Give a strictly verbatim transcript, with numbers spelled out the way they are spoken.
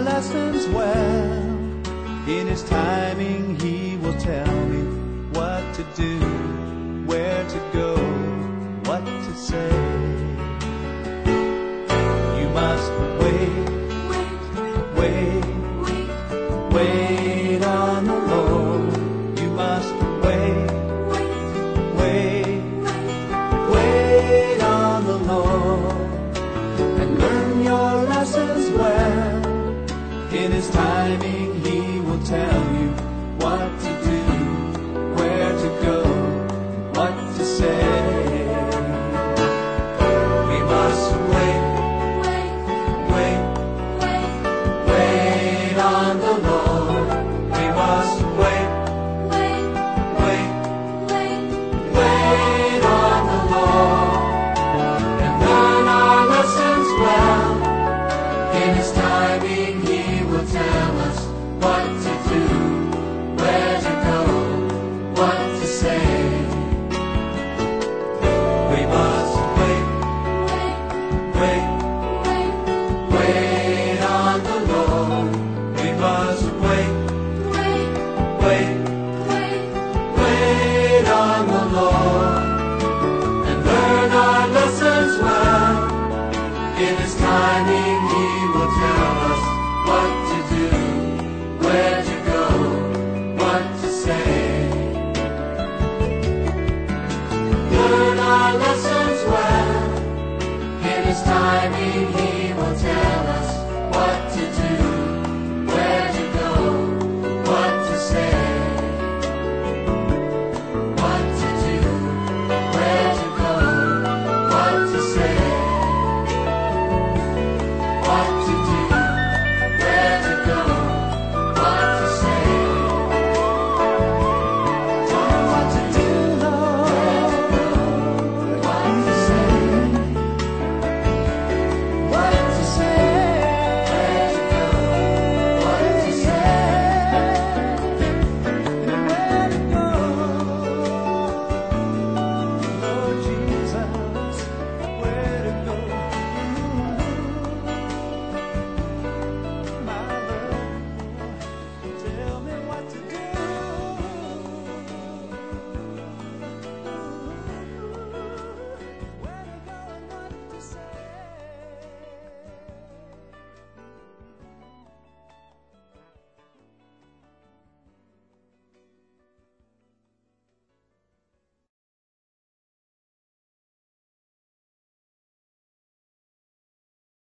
lessons well. In His timing He will tell me what to do, where to go, what to say. You must wait, wait, wait, wait on the Lord. You must wait, wait, wait on the Lord, and learn your lessons well. In His timing He will tell you what to do, where to go, what to say. We must wait, wait, wait, wait on the Lord. We must wait, wait, wait on the Lord, and learn our lessons well. In His timing He will tell us